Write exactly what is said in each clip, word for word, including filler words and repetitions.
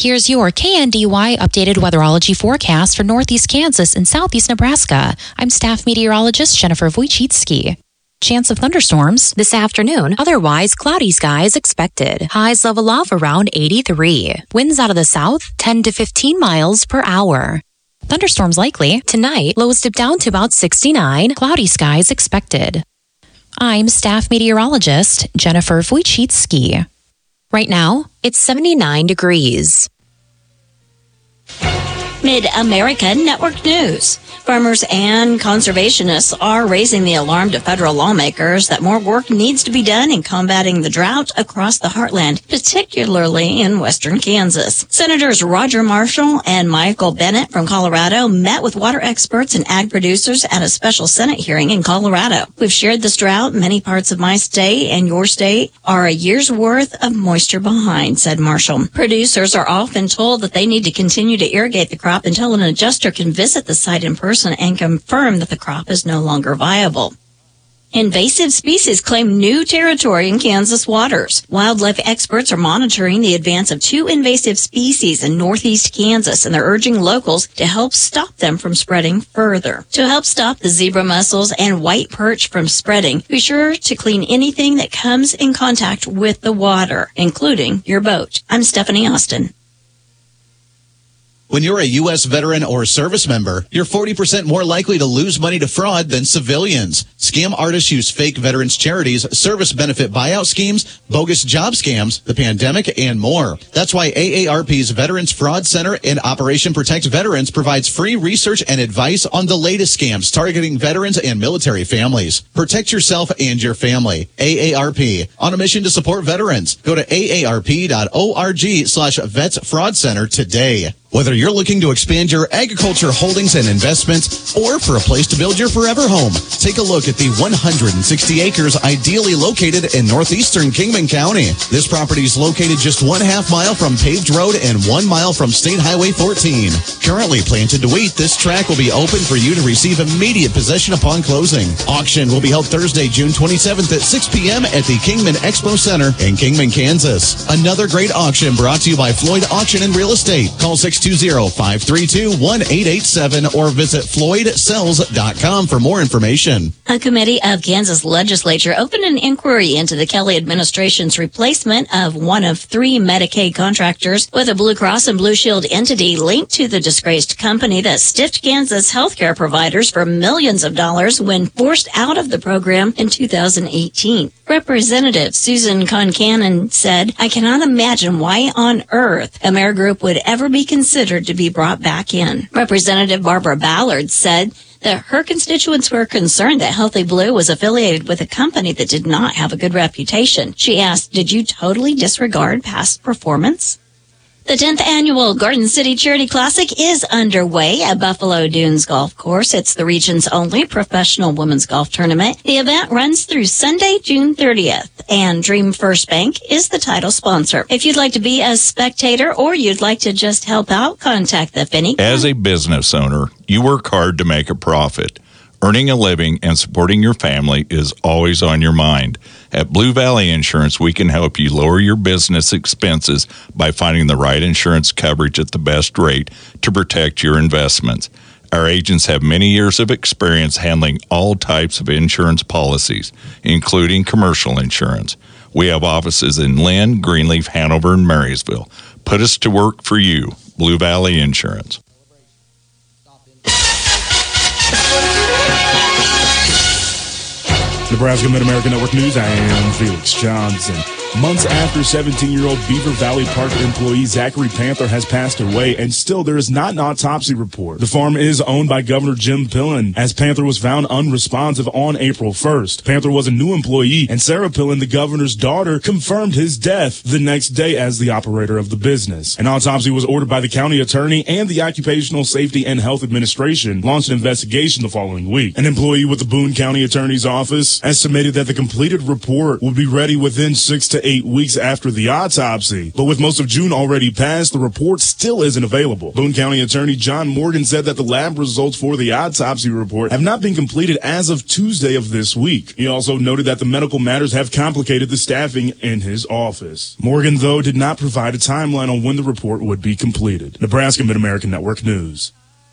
Here's your K N D Y updated weatherology forecast for northeast Kansas and southeast Nebraska. I'm staff meteorologist Jennifer Wojcicki. Chance of thunderstorms this afternoon. Otherwise, cloudy skies expected. Highs level off around eighty-three. Winds out of the south, ten to fifteen miles per hour. Thunderstorms likely. Tonight, lows dip down to about sixty-nine. Cloudy skies expected. I'm staff meteorologist Jennifer Wojcicki. Right now, it's seventy-nine degrees. Mid-America Network News. Farmers and conservationists are raising the alarm to federal lawmakers that more work needs to be done in combating the drought across the heartland, particularly in western Kansas. Senators Roger Marshall and Michael Bennet from Colorado met with water experts and ag producers at a special Senate hearing in Colorado. We've shared this drought. Many parts of my state and your state are a year's worth of moisture behind, said Marshall. Producers are often told that they need to continue to irrigate the crop until an adjuster can visit the site in person and confirm that the crop is no longer viable. Invasive species claim new territory in Kansas waters. Wildlife experts are monitoring the advance of two invasive species in northeast Kansas, and they're urging locals to help stop them from spreading further. To help stop the zebra mussels and white perch from spreading, be sure to clean anything that comes in contact with the water, including your boat. I'm Stephanie Austin. When you're a U S veteran or service member, you're forty percent more likely to lose money to fraud than civilians. Scam artists use fake veterans charities, service benefit buyout schemes, bogus job scams, the pandemic, and more. That's why A A R P's Veterans Fraud Center and Operation Protect Veterans provides free research and advice on the latest scams targeting veterans and military families. Protect yourself and your family. A A R P, on a mission to support veterans. Go to A A R P dot org slash Vets Fraud Center today. Whether you're looking to expand your agriculture holdings and investments or for a place to build your forever home, take a look at the one hundred sixty acres ideally located in northeastern Kingman County. This property is located just one half mile from paved road and one mile from State Highway fourteen. Currently planted to wheat, this tract will be open for you to receive immediate possession upon closing. Auction will be held Thursday, June twenty-seventh at six p.m. at the Kingman Expo Center in Kingman, Kansas. Another great auction brought to you by Floyd Auction and Real Estate. Call six two zero, five three two, one eight eight seven or visit floyd sells dot com for more information. A committee of Kansas legislature opened an inquiry into the Kelly administration's replacement of one of three Medicaid contractors with a Blue Cross and Blue Shield entity linked to the disgraced company that stiffed Kansas healthcare providers for millions of dollars when forced out of the program in two thousand eighteen. Representative Susan Concannon said, "I cannot imagine why on earth Amerigroup would ever be considered to be brought back in." Representative Barbara Ballard said that her constituents were concerned that Healthy Blue was affiliated with a company that did not have a good reputation. She asked, "Did you totally disregard past performance?" The tenth annual Garden City Charity Classic is underway at Buffalo Dunes Golf Course. It's the region's only professional women's golf tournament. The event runs through Sunday, June thirtieth, and Dream First Bank is the title sponsor. If you'd like to be a spectator or you'd like to just help out, contact the Finney. As a business owner, you work hard to make a profit. Earning a living and supporting your family is always on your mind. At Blue Valley Insurance, we can help you lower your business expenses by finding the right insurance coverage at the best rate to protect your investments. Our agents have many years of experience handling all types of insurance policies, including commercial insurance. We have offices in Lynn, Greenleaf, Hanover, and Marysville. Put us to work for you. Blue Valley Insurance. Nebraska Mid-America Network News, I am Felix Johnson. Months after seventeen-year-old Beaver Valley Park employee Zachary Panther has passed away, and still there is not an autopsy report. The farm is owned by Governor Jim Pillen, as Panther was found unresponsive on April first. Panther was a new employee, and Sarah Pillen, the governor's daughter, confirmed his death the next day as the operator of the business. An autopsy was ordered by the county attorney, and the Occupational Safety and Health Administration launched an investigation the following week. An employee with the Boone County Attorney's Office estimated that the completed report would be ready within six to to eight weeks after the autopsy. But with most of June already passed, the report still isn't available. Boone County Attorney John Morgan said that the lab results for the autopsy report have not been completed as of Tuesday of this week. He also noted that the medical matters have complicated the staffing in his office. Morgan, though, did not provide a timeline on when the report would be completed. Nebraska Mid-American Network News.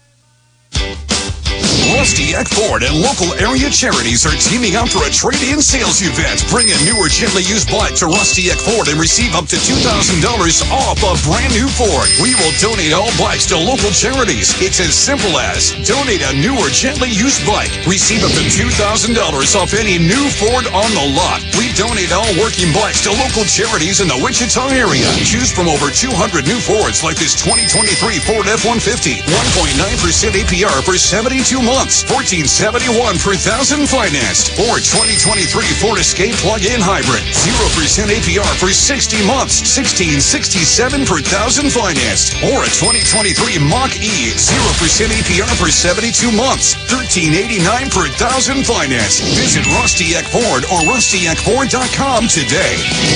Rusty Eck Ford and local area charities are teaming up for a trade-in sales event. Bring a new or gently used bike to Rusty Eck Ford and receive up to two thousand dollars off a brand new Ford. We will donate all bikes to local charities. It's as simple as donate a new or gently used bike. Receive up to two thousand dollars off any new Ford on the lot. We donate all working bikes to local charities in the Wichita area. Choose from over two hundred new Fords like this twenty twenty-three Ford F one fifty. one point nine percent A P R for seventy-two months. fourteen seventy-one per thousand financed. Or twenty twenty-three Ford Escape plug-in hybrid. zero percent A P R for sixty months. sixteen sixty-seven per thousand financed. Or a twenty twenty-three Mach-E. zero percent A P R for seventy-two months. thirteen eighty-nine per thousand financed. Visit Rusty Eck Ford or rusty eck ford dot com today.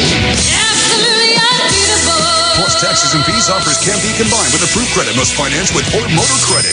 Plus taxes and fees. Offers can be combined with approved credit. Must finance with Ford Motor Credit.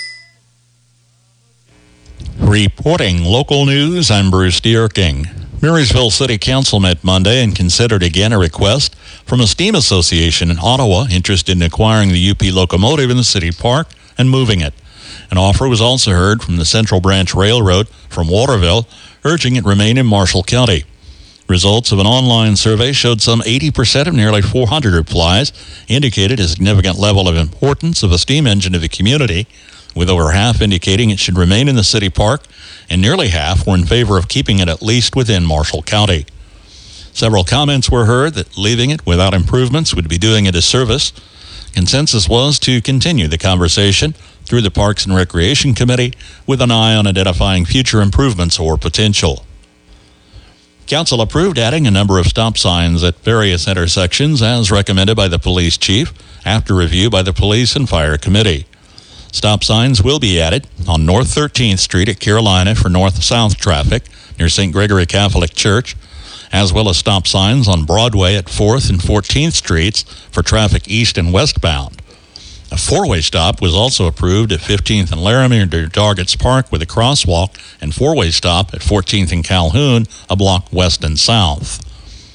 Reporting local news, I'm Bruce Dierking. Marysville City Council met Monday and considered again a request from a steam association in Ottawa interested in acquiring the U P locomotive in the city park and moving it. An offer was also heard from the Central Branch Railroad from Waterville, urging it remain in Marshall County. Results of an online survey showed some eighty percent of nearly four hundred replies indicated a significant level of importance of a steam engine to the community, with over half indicating it should remain in the city park, and nearly half were in favor of keeping it at least within Marshall County. Several comments were heard that leaving it without improvements would be doing it a disservice. Consensus was to continue the conversation through the Parks and Recreation Committee with an eye on identifying future improvements or potential. Council approved adding a number of stop signs at various intersections as recommended by the police chief after review by the Police and Fire Committee. Stop signs will be added on North thirteenth Street at Carolina for north-south traffic near Saint Gregory Catholic Church, as well as stop signs on Broadway at fourth and fourteenth Streets for traffic east and westbound. A four-way stop was also approved at fifteenth and Laramie near Dargets Park with a crosswalk, and four-way stop at fourteenth and Calhoun, a block west and south.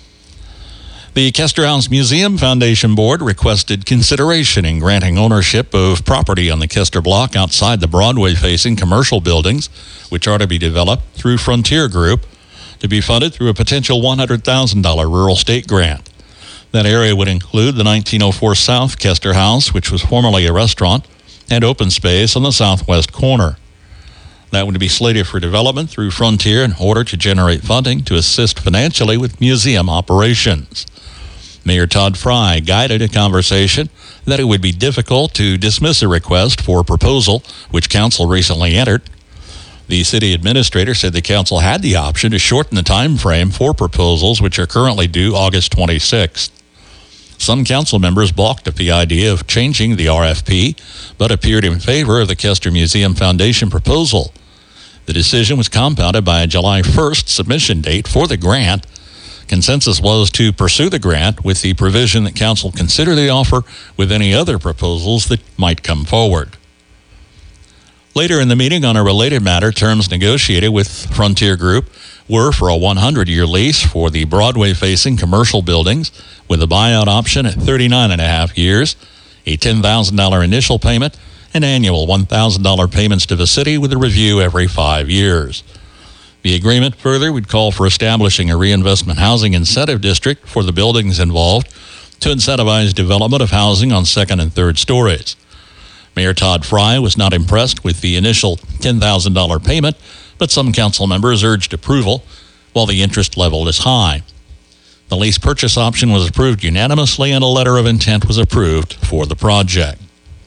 The Kester House Museum Foundation Board requested consideration in granting ownership of property on the Kester block outside the Broadway-facing commercial buildings, which are to be developed through Frontier Group, to be funded through a potential one hundred thousand dollars rural state grant. That area would include the nineteen oh four South Kester House, which was formerly a restaurant, and open space on the southwest corner. That would be slated for development through Frontier in order to generate funding to assist financially with museum operations. Mayor Todd Fry guided a conversation that it would be difficult to dismiss a request for a proposal, which council recently entered. The city administrator said the council had the option to shorten the time frame for proposals, which are currently due August twenty-sixth. Some council members balked at the idea of changing the R F P, but appeared in favor of the Kester Museum Foundation proposal. The decision was compounded by a July first submission date for the grant. Consensus was to pursue the grant with the provision that council consider the offer with any other proposals that might come forward. Later in the meeting, on a related matter, terms negotiated with Frontier Group were for a one hundred year lease for the Broadway-facing commercial buildings with a buyout option at thirty-nine and a half years, a ten thousand dollars initial payment, and annual one thousand dollars payments to the city with a review every five years. The agreement further would call for establishing a reinvestment housing incentive district for the buildings involved to incentivize development of housing on second and third stories. Mayor Todd Fry was not impressed with the initial ten thousand dollars payment, but some council members urged approval, while the interest level is high. The lease purchase option was approved unanimously, and a letter of intent was approved for the project.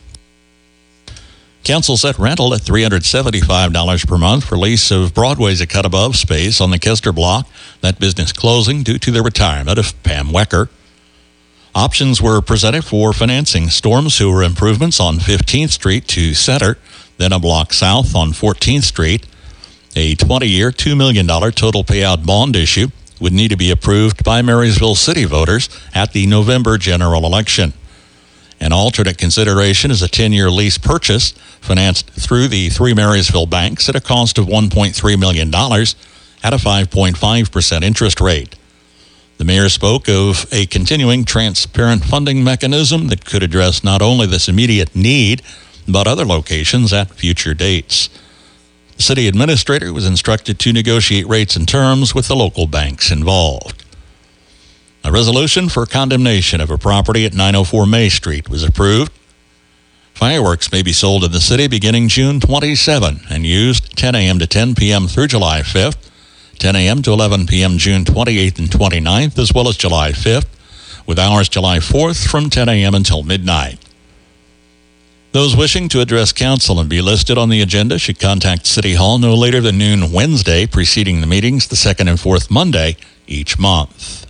Council set rental at three hundred seventy-five dollars per month for lease of Broadway's A Cut Above space on the Kester block, that business closing due to the retirement of Pam Wecker. Options were presented for financing storm sewer improvements on fifteenth Street to Center, then a block south on fourteenth Street, a twenty year, two million dollars total payout bond issue, would need to be approved by Marysville City voters at the November general election. An alternate consideration is a ten-year lease purchase financed through the three Marysville banks at a cost of one point three million dollars at a five point five percent interest rate. The mayor spoke of a continuing transparent funding mechanism that could address not only this immediate need, but other locations at future dates. The city administrator was instructed to negotiate rates and terms with the local banks involved. A resolution for condemnation of a property at nine oh four May Street was approved. Fireworks may be sold in the city beginning June twenty-seventh and used ten a.m. to ten p.m. through July fifth, ten a.m. to eleven p.m. June twenty-eighth and twenty-ninth, as well as July fifth, with hours July fourth from ten a.m. until midnight. Those wishing to address council and be listed on the agenda should contact City Hall no later than noon Wednesday preceding the meetings, the second and fourth Monday each month.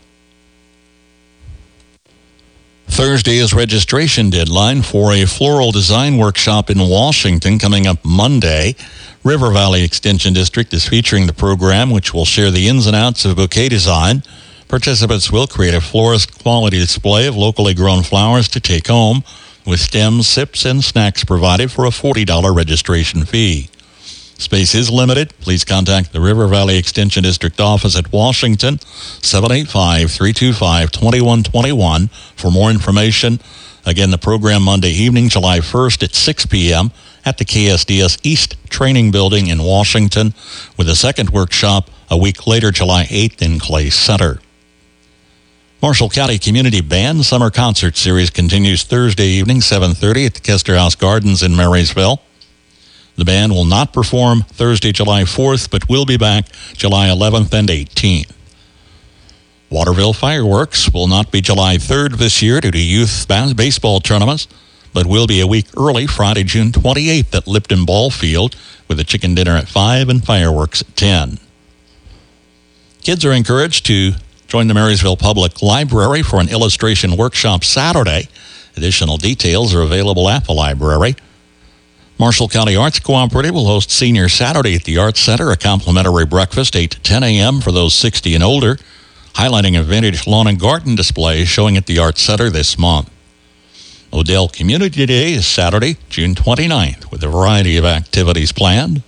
Thursday is registration deadline for a floral design workshop in Washington coming up Monday. River Valley Extension District is featuring the program, which will share the ins and outs of bouquet design. Participants will create a florist quality display of locally grown flowers to take home, with stems, sips, and snacks provided for a forty dollars registration fee. Space is limited. Please contact the River Valley Extension District office at Washington, seven eight five, three two five, two one two one for more information. Again, the program Monday evening, July first at six p.m. at the K S D S East Training Building in Washington, with a second workshop a week later, July eighth in Clay Center. Marshall County Community Band Summer Concert Series continues Thursday evening, seven thirty at the Kester House Gardens in Marysville. The band will not perform Thursday, July fourth, but will be back July eleventh and eighteenth. Waterville Fireworks will not be July third this year due to youth baseball tournaments, but will be a week early Friday, June twenty-eighth at Lipton Ball Field with a chicken dinner at five and fireworks at ten. Kids are encouraged to join the Marysville Public Library for an illustration workshop Saturday. Additional details are available at the library. Marshall County Arts Cooperative will host Senior Saturday at the Arts Center, a complimentary breakfast eight to ten a.m. for those sixty and older, highlighting a vintage lawn and garden display showing at the Arts Center this month. Odell Community Day is Saturday, June twenty-ninth, with a variety of activities planned.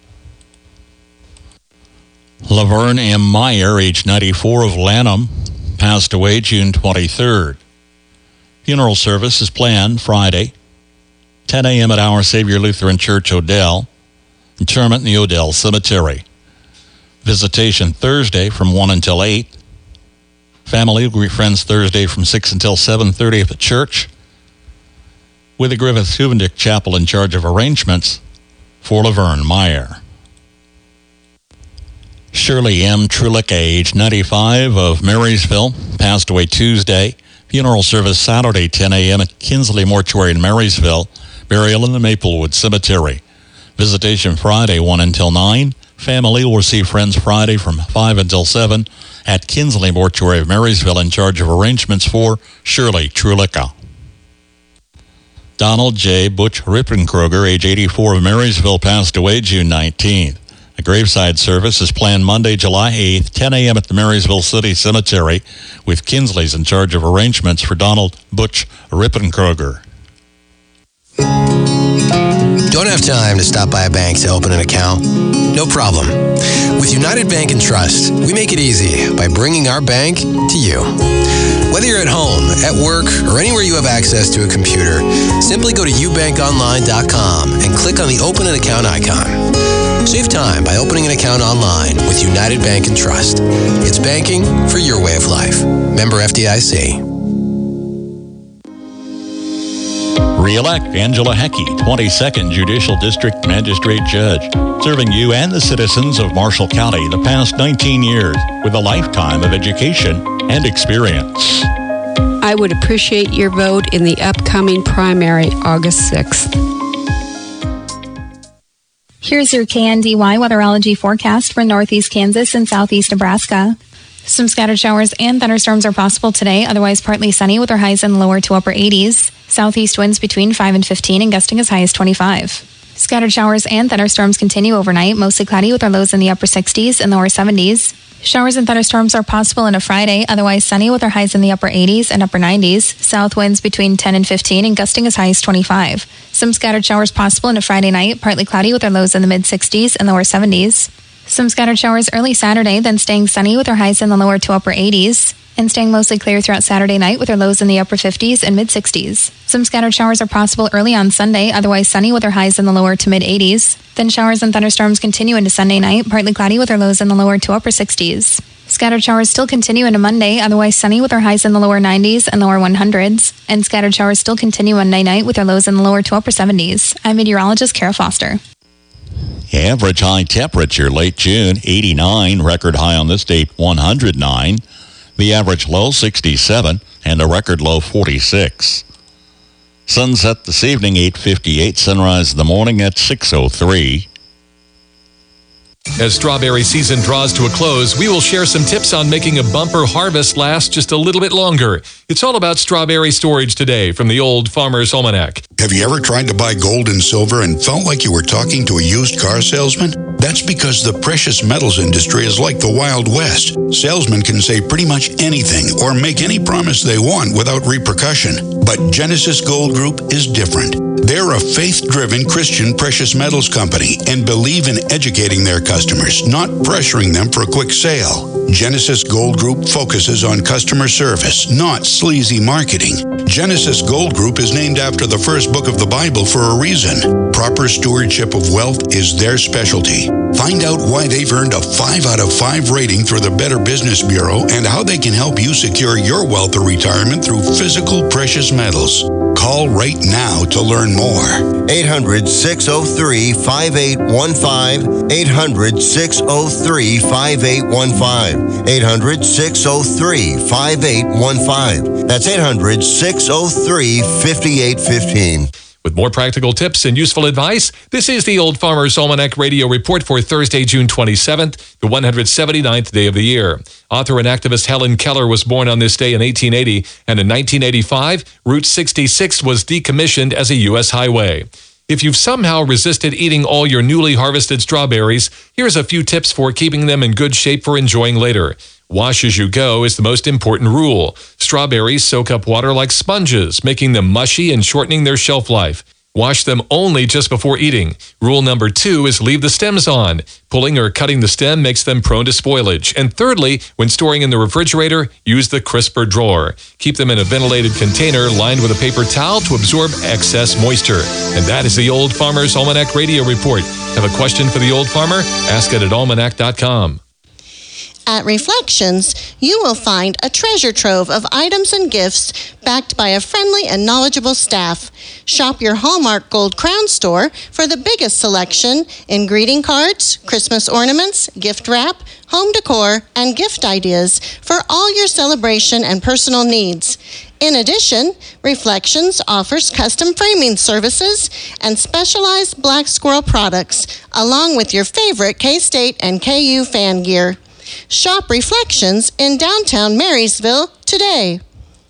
Laverne M. Meyer, age ninety-four, of Lanham, passed away June twenty-third. Funeral service is planned Friday, ten a.m. at Our Savior Lutheran Church, Odell. Interment in the Odell Cemetery. Visitation Thursday from one until eight. Family will greet friends Thursday from six until seven thirty at the church, with the Griffith Huvendick Chapel in charge of arrangements for Laverne Meyer. Shirley M. Trulick, age ninety-five, of Marysville, passed away Tuesday. Funeral service Saturday, ten a.m. at Kinsley Mortuary in Marysville. Burial in the Maplewood Cemetery. Visitation Friday, one until nine. Family will receive friends Friday from five until seven at Kinsley Mortuary of Marysville in charge of arrangements for Shirley Trulicka. Donald J. Butch Rippenkroger, age eighty-four, of Marysville, passed away June nineteenth. A graveside service is planned Monday, July eighth, ten a.m. at the Marysville City Cemetery, with Kinsley's in charge of arrangements for Donald Butch Rippenkroger. Don't have time to stop by a bank to open an account? No problem. With United Bank and Trust, we make it easy by bringing our bank to you. Whether you're at home, at work, or anywhere you have access to a computer, simply go to u bank online dot com and click on the Open an Account icon. Save time by opening an account online with United Bank and Trust. It's banking for your way of life. Member F D I C. Re-elect Angela Heckey, twenty-second Judicial District Magistrate Judge, serving you and the citizens of Marshall County the past nineteen years with a lifetime of education and experience. I would appreciate your vote in the upcoming primary, August sixth. Here's your K N D Y weatherology forecast for northeast Kansas and southeast Nebraska. Some scattered showers and thunderstorms are possible today, otherwise partly sunny with our highs in lower to upper eighties. Southeast winds between five and fifteen and gusting as high as twenty-five. Scattered showers and thunderstorms continue overnight, mostly cloudy with our lows in the upper sixties and lower seventies. Showers and thunderstorms are possible on a Friday, otherwise sunny with our highs in the upper eighties and upper nineties. South winds between ten and fifteen and gusting as high as twenty-five. Some scattered showers possible on a Friday night, partly cloudy with our lows in the mid-sixties and lower seventies. Some scattered showers early Saturday, then staying sunny with our highs in the lower to upper eighties. And staying mostly clear throughout Saturday night with our lows in the upper fifties and mid-sixties. Some scattered showers are possible early on Sunday, otherwise sunny with our highs in the lower to mid-eighties. Then showers and thunderstorms continue into Sunday night, partly cloudy with our lows in the lower to upper sixties. Scattered showers still continue into Monday, otherwise sunny with our highs in the lower nineties and lower hundreds. And scattered showers still continue Monday night with our lows in the lower to upper seventies. I'm meteorologist Kara Foster. Average high temperature late June, eighty-nine. Record high on this date, one hundred nine. The average low, sixty-seven, and the record low, forty-six. Sunset this evening, eight fifty-eight. Sunrise in the morning at six oh three. As strawberry season draws to a close, we will share some tips on making a bumper harvest last just a little bit longer. It's all about strawberry storage today from the Old Farmer's Almanac. Have you ever tried to buy gold and silver and felt like you were talking to a used car salesman? That's because the precious metals industry is like the Wild West. Salesmen can say pretty much anything or make any promise they want without repercussion. But Genesis Gold Group is different. They're a faith-driven Christian precious metals company and believe in educating their customers, not pressuring them for a quick sale. Genesis Gold Group focuses on customer service, not sleazy marketing. Genesis Gold Group is named after the first book of the Bible for a reason. Proper stewardship of wealth is their specialty. Find out why they've earned a five out of five rating through the Better Business Bureau and how they can help you secure your wealth or retirement through physical precious metals. Call right now to learn more. eight hundred, six oh three, five eight one five. eight hundred, six oh three, five eight one five. eight hundred, six oh three, five eight one five. That's eight hundred, six oh three, five eight one five. With more practical tips and useful advice, this is the Old Farmer's Almanac Radio Report for Thursday, June twenty-seventh, the one hundred seventy-ninth day of the year. Author and activist Helen Keller was born on this day in eighteen eighty, and in nineteen eighty-five, Route sixty-six was decommissioned as a U S highway. If you've somehow resisted eating all your newly harvested strawberries, here's a few tips for keeping them in good shape for enjoying later. Wash as you go is the most important rule. Strawberries soak up water like sponges, making them mushy and shortening their shelf life. Wash them only just before eating. Rule number two is leave the stems on. Pulling or cutting the stem makes them prone to spoilage. And thirdly, when storing in the refrigerator, use the crisper drawer. Keep them in a ventilated container lined with a paper towel to absorb excess moisture. And that is the Old Farmer's Almanac Radio Report. Have a question for the Old Farmer? Ask it at almanac dot com. At Reflections, you will find a treasure trove of items and gifts backed by a friendly and knowledgeable staff. Shop your Hallmark Gold Crown store for the biggest selection in greeting cards, Christmas ornaments, gift wrap, home decor, and gift ideas for all your celebration and personal needs. In addition, Reflections offers custom framing services and specialized Black Squirrel products, along with your favorite K-State and K U fan gear. Shop Reflections in downtown Marysville today.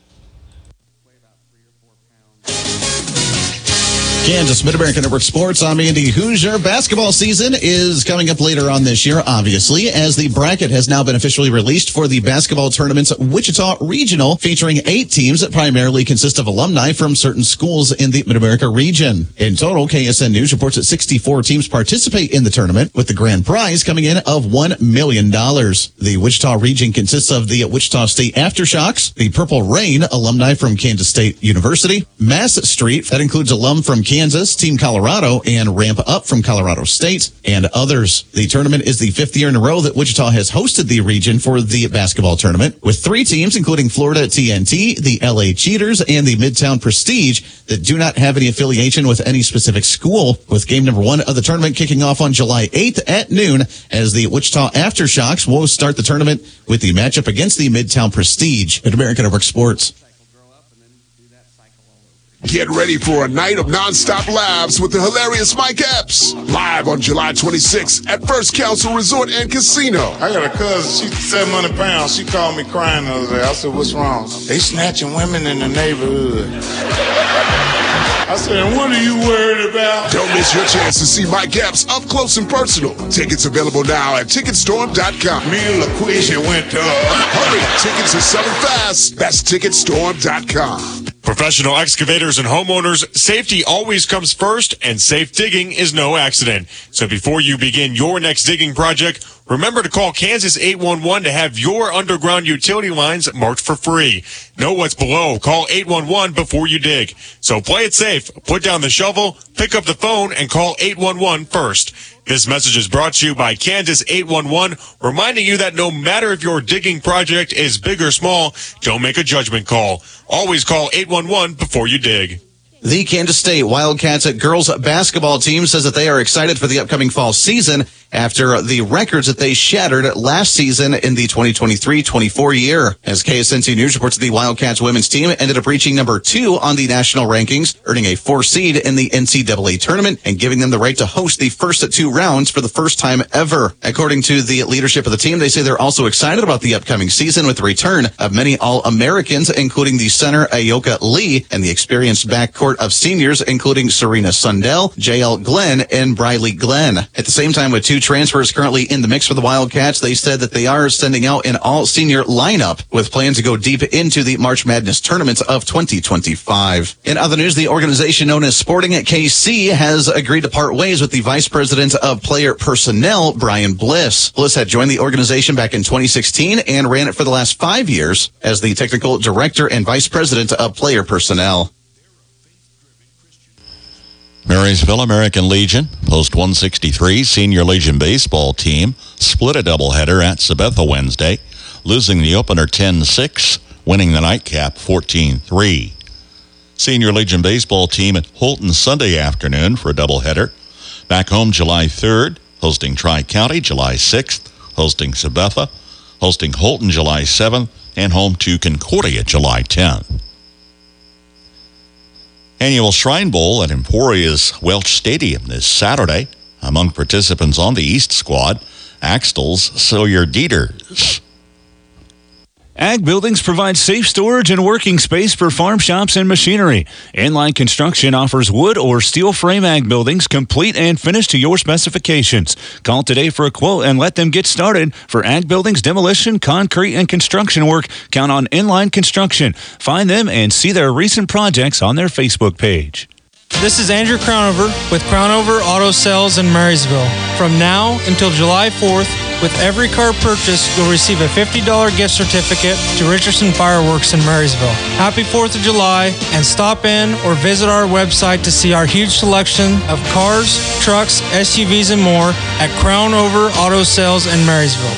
Kansas Mid-America Network Sports. I'm Andy Hoosier. Basketball season is coming up later on this year, obviously, as the bracket has now been officially released for the basketball tournament's Wichita Regional, featuring eight teams that primarily consist of alumni from certain schools in the Mid-America region. In total, K S N News reports that sixty-four teams participate in the tournament, with the grand prize coming in of one million dollars. The Wichita region consists of the Wichita State Aftershocks, the Purple Rain, alumni from Kansas State University, Mass Street, that includes alum from Kansas, Team Colorado, and Ramp Up from Colorado State, and others. The tournament is the fifth year in a row that Wichita has hosted the region for the basketball tournament, with three teams, including Florida T N T, the L A Cheaters, and the Midtown Prestige, that do not have any affiliation with any specific school, with game number one of the tournament kicking off on July eighth at noon, as the Wichita Aftershocks will start the tournament with the matchup against the Midtown Prestige at American Network Sports. Get ready for a night of nonstop laughs with the hilarious Mike Epps. Live on July twenty-sixth at First Council Resort and Casino. I got a cousin, she's seven hundred pounds. She called me crying the other day. I said, what's wrong? They snatching women in the neighborhood. I said, what are you worried about? Don't miss your chance to see Mike Epps up close and personal. Tickets available now at ticket storm dot com. Me and LaQuisha went to... Hurry, tickets are selling fast. That's ticket storm dot com. Professional excavators and homeowners, safety always comes first, and safe digging is no accident. So before you begin your next digging project, remember to call Kansas eight one one to have your underground utility lines marked for free. Know what's below. Call eight one one before you dig. So play it safe. Put down the shovel, pick up the phone, and call eight one one first. This message is brought to you by Kansas eight one one, reminding you that no matter if your digging project is big or small, don't make a judgment call. Always call eight one one before you dig. The Kansas State Wildcats girls basketball team says that they are excited for the upcoming fall season after the records that they shattered last season in the twenty twenty-three twenty-four year. As K S N C News reports, the Wildcats women's team ended up reaching number two on the national rankings, earning a four seed in the N C double A tournament and giving them the right to host the first two rounds for the first time ever. According to the leadership of the team, they say they're also excited about the upcoming season with the return of many All-Americans, including the center Ayoka Lee and the experienced backcourt of seniors, including Serena Sundell, J L Glenn, and Briley Glenn. At the same time, with two transfers currently in the mix for the Wildcats, they said that they are sending out an all-senior lineup with plans to go deep into the March Madness tournaments of twenty twenty-five. In other news, the organization known as Sporting at K C has agreed to part ways with the Vice President of Player Personnel, Brian Bliss. Bliss had joined the organization back in twenty sixteen and ran it for the last five years as the Technical Director and Vice President of Player Personnel. Marysville American Legion, Post one sixty-three Senior Legion baseball team, split a doubleheader at Sabetha Wednesday, losing the opener ten six, winning the nightcap fourteen three. Senior Legion baseball team at Holton Sunday afternoon for a doubleheader. Back home July third, hosting Tri-County July sixth, hosting Sabetha, hosting Holton July seventh, and home to Concordia July tenth. Annual Shrine Bowl at Emporia's Welch Stadium this Saturday. Among participants on the East squad, Axtell's Sawyer Dieters. Ag Buildings provide safe storage and working space for farm shops and machinery. Inline Construction offers wood or steel frame ag buildings, complete and finished to your specifications. Call today for a quote and let them get started. For ag buildings, demolition, concrete, and construction work, count on Inline Construction. Find them and see their recent projects on their Facebook page. This is Andrew Crownover with Crownover Auto Sales in Marysville. From now until July fourth, with every car purchase, you'll receive a fifty dollars gift certificate to Richardson Fireworks in Marysville. Happy fourth of July, and stop in or visit our website to see our huge selection of cars, trucks, S U Vs, and more at Crownover Auto Sales in Marysville.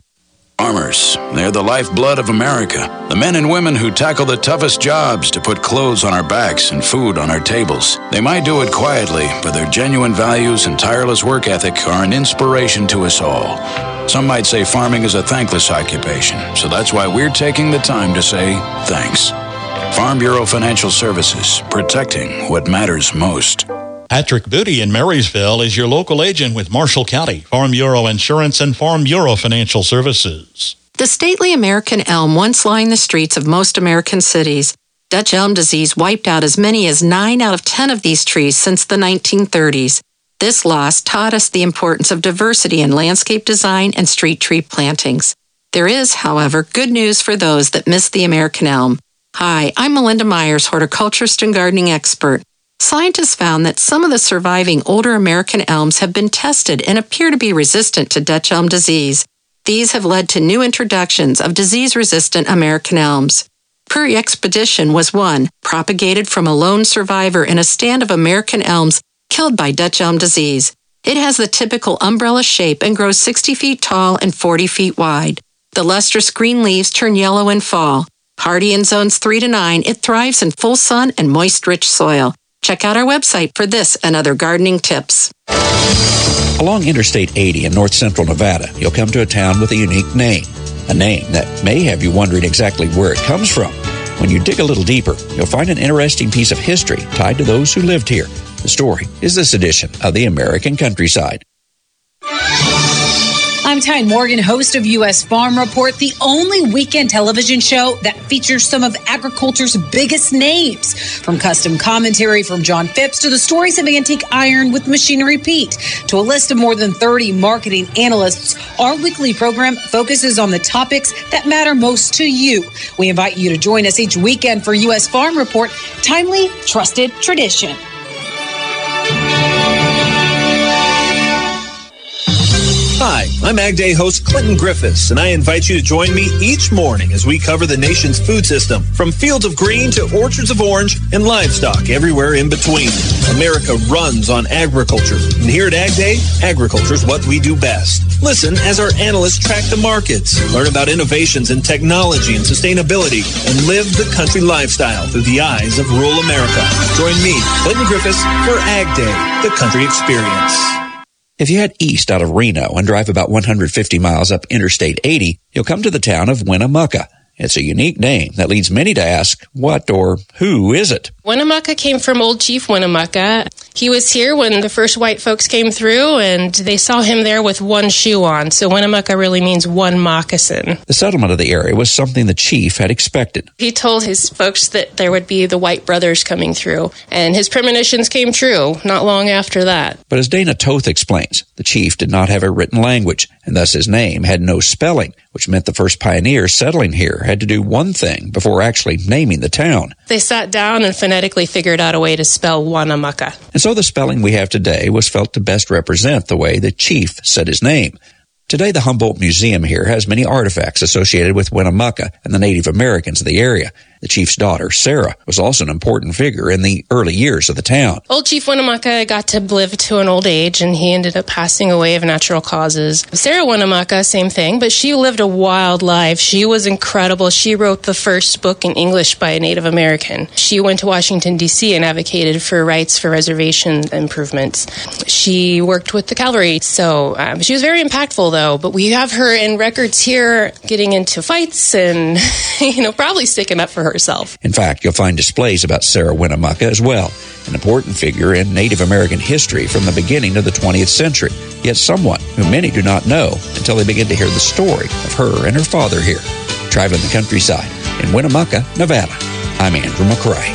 Farmers, they're the lifeblood of America. The men and women who tackle the toughest jobs to put clothes on our backs and food on our tables. They might do it quietly, but their genuine values and tireless work ethic are an inspiration to us all. Some might say farming is a thankless occupation, so that's why we're taking the time to say thanks. Farm Bureau Financial Services, protecting what matters most. Patrick Booty in Marysville is your local agent with Marshall County, Farm Bureau Insurance, and Farm Bureau Financial Services. The stately American elm once lined the streets of most American cities. Dutch elm disease wiped out as many as nine out of ten of these trees since the nineteen thirties. This loss taught us the importance of diversity in landscape design and street tree plantings. There is, however, good news for those that miss the American elm. Hi, I'm Melinda Myers, horticulturist and gardening expert. Scientists found that some of the surviving older American elms have been tested and appear to be resistant to Dutch elm disease. These have led to new introductions of disease-resistant American elms. Prairie Expedition was one, propagated from a lone survivor in a stand of American elms killed by Dutch elm disease. It has the typical umbrella shape and grows sixty feet tall and forty feet wide. The lustrous green leaves turn yellow in fall. Hardy in zones three to nine, it thrives in full sun and moist, rich soil. Check out our website for this and other gardening tips. Along Interstate eighty in north central Nevada, you'll come to a town with a unique name. A name that may have you wondering exactly where it comes from. When you dig a little deeper, you'll find an interesting piece of history tied to those who lived here. The story is this edition of the American Countryside. I'm I'm Tyne Morgan, host of U S Farm Report, the only weekend television show that features some of agriculture's biggest names. From custom commentary from John Phipps to the stories of antique iron with Machinery Pete to a list of more than thirty marketing analysts, our weekly program focuses on the topics that matter most to you. We invite you to join us each weekend for U S Farm Report, timely, trusted tradition. Hi, I'm Ag Day host Clinton Griffiths, and I invite you to join me each morning as we cover the nation's food system, from fields of green to orchards of orange and livestock everywhere in between. America runs on agriculture, and here at Ag Day, agriculture is what we do best. Listen as our analysts track the markets, learn about innovations in technology and sustainability, and live the country lifestyle through the eyes of rural America. Join me, Clinton Griffiths, for Ag Day, the country experience. If you head east out of Reno and drive about one hundred fifty miles up Interstate eighty, you'll come to the town of Winnemucca. It's a unique name that leads many to ask, what or who is it? Winnemucca came from Old Chief Winnemucca. He was here when the first white folks came through, and they saw him there with one shoe on. So Winnemucca really means one moccasin. The settlement of the area was something the chief had expected. He told his folks that there would be the white brothers coming through, and his premonitions came true not long after that. But as Dana Toth explains, the chief did not have a written language, and thus his name had no spelling, which meant the first pioneers settling here had to do one thing before actually naming the town. They sat down and phonetically figured out a way to spell Winnemucca. And so the spelling we have today was felt to best represent the way the chief said his name. Today, the Humboldt Museum here has many artifacts associated with Winnemucca and the Native Americans of the area. The chief's daughter, Sarah, was also an important figure in the early years of the town. Old Chief Winnemucca got to live to an old age, and he ended up passing away of natural causes. Sarah Winnemucca, same thing, but she lived a wild life. She was incredible. She wrote the first book in English by a Native American. She went to Washington, D C and advocated for rights for reservation improvements. She worked with the cavalry, so um, she was very impactful, though. But we have her in records here getting into fights and, you know, probably sticking up for her. Herself. In fact, you'll find displays about Sarah Winnemucca as well, an important figure in Native American history from the beginning of the twentieth century, yet someone who many do not know until they begin to hear the story of her and her father here. Traveling the countryside in Winnemucca, Nevada, I'm Andrew McCrae.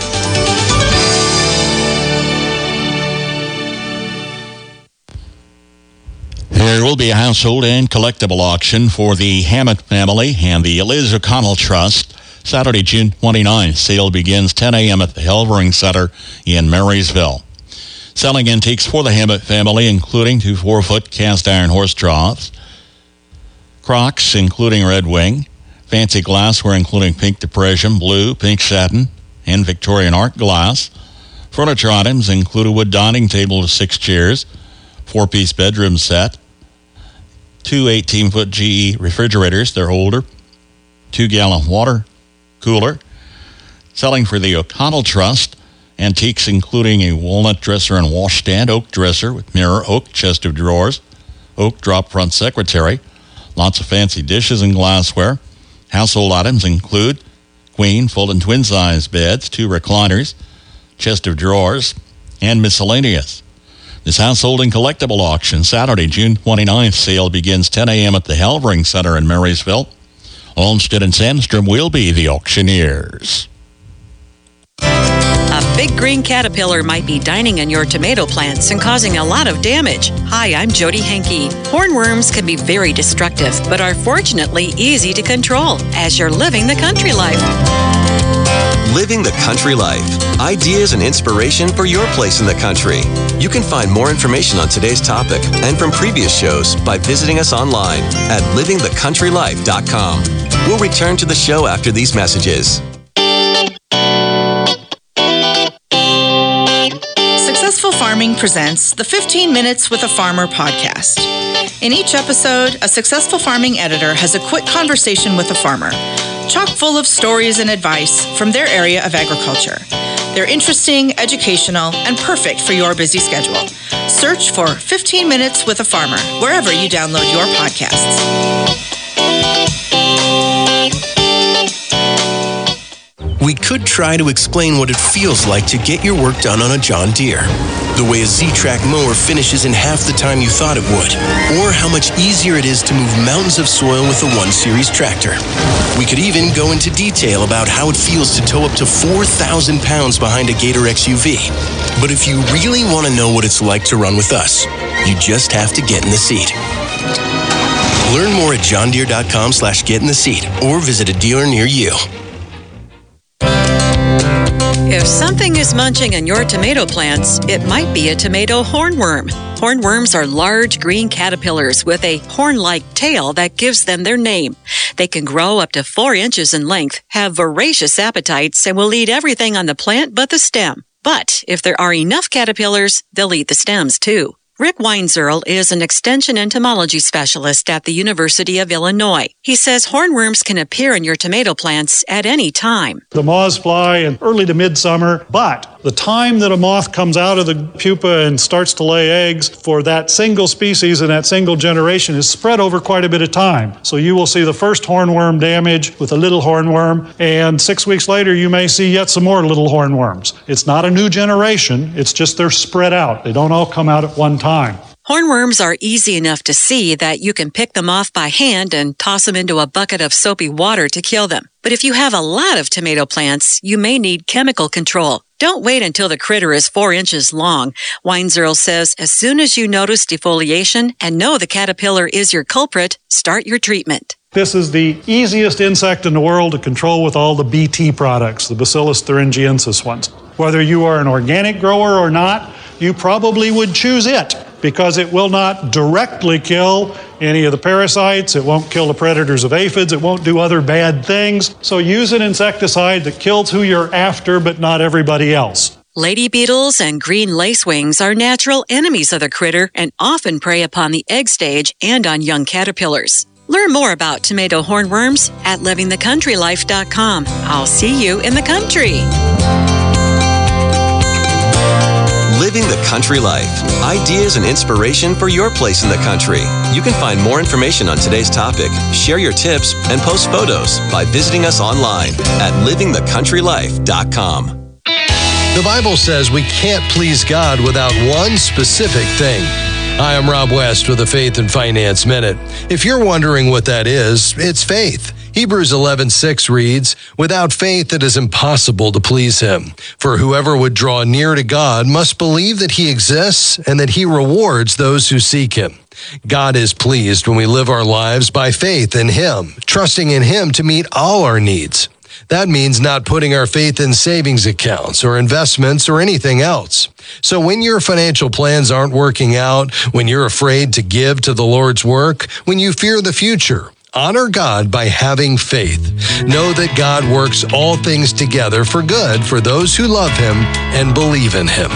There will be a household and collectible auction for the Hammett family and the Liz O'Connell Trust. Saturday, June twenty-ninth, sale begins ten a.m. at the Helvering Center in Marysville. Selling antiques for the Hammett family, including two four-foot cast-iron horse troughs, Crocs, including Red Wing, fancy glassware, including pink depression, blue, pink satin, and Victorian art glass, furniture items include a wood dining table with six chairs, four-piece bedroom set, two eighteen-foot G E refrigerators, they're older, two-gallon water cooler. Selling for the O'Connell Trust, antiques including a walnut dresser and washstand, oak dresser with mirror, oak chest of drawers, oak drop front secretary, lots of fancy dishes and glassware. Household items include queen, full and twin-size beds, two recliners, chest of drawers, and miscellaneous. This household and collectible auction, Saturday, June twenty-ninth, sale begins ten a.m. at the Helvering Center in Marysville. Olmsted and Sandstrom will be the auctioneers. A big green caterpillar might be dining in your tomato plants and causing a lot of damage. Hi, I'm Jody Henke. Hornworms can be very destructive, but are fortunately easy to control as you're living the country life. Living the country life. Ideas and inspiration for your place in the country. You can find more information on today's topic and from previous shows by visiting us online at living the country life dot com. We'll return to the show after these messages. Successful Farming presents the fifteen minutes with a Farmer podcast. In each episode, a successful farming editor has a quick conversation with a farmer, chock full of stories and advice from their area of agriculture. They're interesting, educational, and perfect for your busy schedule. Search for fifteen minutes with a Farmer wherever you download your podcasts. We could try to explain what it feels like to get your work done on a John Deere. The way a Z-Track mower finishes in half the time you thought it would. Or how much easier it is to move mountains of soil with the one series tractor. We could even go into detail about how it feels to tow up to four thousand pounds behind a Gator X U V. But if you really want to know what it's like to run with us, you just have to get in the seat. Learn more at johndeere.com slash get in the seat or visit a dealer near you. If something is munching on your tomato plants, it might be a tomato hornworm. Hornworms are large green caterpillars with a horn-like tail that gives them their name. They can grow up to four inches in length, have voracious appetites, and will eat everything on the plant but the stem. But if there are enough caterpillars, they'll eat the stems too. Rick Weinzierl is an extension entomology specialist at the University of Illinois. He says hornworms can appear in your tomato plants at any time. The moths fly in early to midsummer, but the time that a moth comes out of the pupa and starts to lay eggs for that single species and that single generation is spread over quite a bit of time. So you will see the first hornworm damage with a little hornworm, and six weeks later you may see yet some more little hornworms. It's not a new generation, it's just they're spread out. They don't all come out at one time. Hornworms are easy enough to see that you can pick them off by hand and toss them into a bucket of soapy water to kill them. But if you have a lot of tomato plants, you may need chemical control. Don't wait until the critter is four inches long. Weinzierl says as soon as you notice defoliation and know the caterpillar is your culprit, start your treatment. This is the easiest insect in the world to control with all the B T products, the Bacillus thuringiensis ones. Whether you are an organic grower or not, you probably would choose it because it will not directly kill any of the parasites. It won't kill the predators of aphids. It won't do other bad things. So use an insecticide that kills who you're after, but not everybody else. Lady beetles and green lacewings are natural enemies of the critter and often prey upon the egg stage and on young caterpillars. Learn more about tomato hornworms at living the country life dot com. I'll see you in the country. Living the Country Life. Ideas and inspiration for your place in the country. You can find more information on today's topic, share your tips, and post photos by visiting us online at living the country life dot com. The Bible says we can't please God without one specific thing. Hi, I'm Rob West with the Faith and Finance Minute. If you're wondering what that is, it's faith. Hebrews eleven six reads, "Without faith it is impossible to please him. For whoever would draw near to God must believe that he exists and that he rewards those who seek him." God is pleased when we live our lives by faith in him, trusting in him to meet all our needs. That means not putting our faith in savings accounts or investments or anything else. So when your financial plans aren't working out, when you're afraid to give to the Lord's work, when you fear the future, honor God by having faith. Know that God works all things together for good for those who love him and believe in him.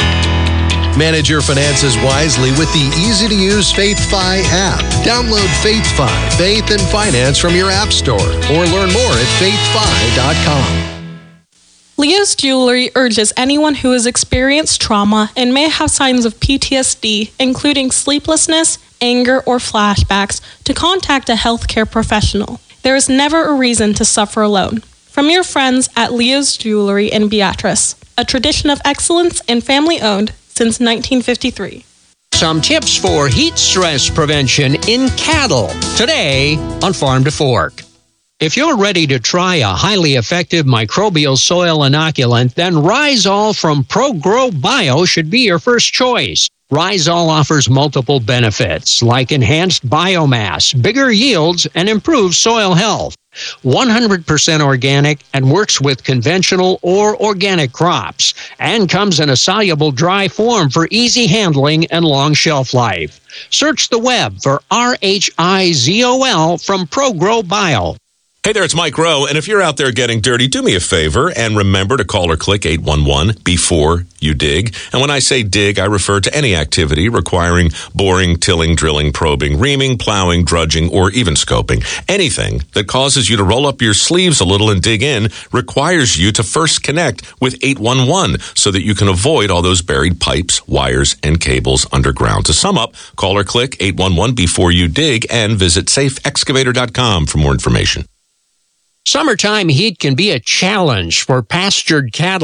Manage your finances wisely with the easy-to-use FaithFi app. Download FaithFi, Faith and Finance from your app store or learn more at faith fi dot com. Leo's Jewelry urges anyone who has experienced trauma and may have signs of P T S D, including sleeplessness, anger, or flashbacks, to contact a healthcare professional. There is never a reason to suffer alone. From your friends at Leo's Jewelry in Beatrice, a tradition of excellence and family-owned since nineteen fifty-three. Some tips for heat stress prevention in cattle today on Farm to Fork. If you're ready to try a highly effective microbial soil inoculant, then Rhizol from ProGrow Bio should be your first choice. Rhizol offers multiple benefits like enhanced biomass, bigger yields, and improved soil health. one hundred percent organic and works with conventional or organic crops, and comes in a soluble dry form for easy handling and long shelf life. Search the web for R H I Z O L from ProGrow Bio. Hey there, it's Mike Rowe, and if you're out there getting dirty, do me a favor and remember to call or click eight one one before you dig. And when I say dig, I refer to any activity requiring boring, tilling, drilling, probing, reaming, plowing, drudging, or even scoping. Anything that causes you to roll up your sleeves a little and dig in requires you to first connect with eight one one so that you can avoid all those buried pipes, wires, and cables underground. To sum up, call or click eight one one before you dig and visit safe excavator dot com for more information. Summertime heat can be a challenge for pastured cattle.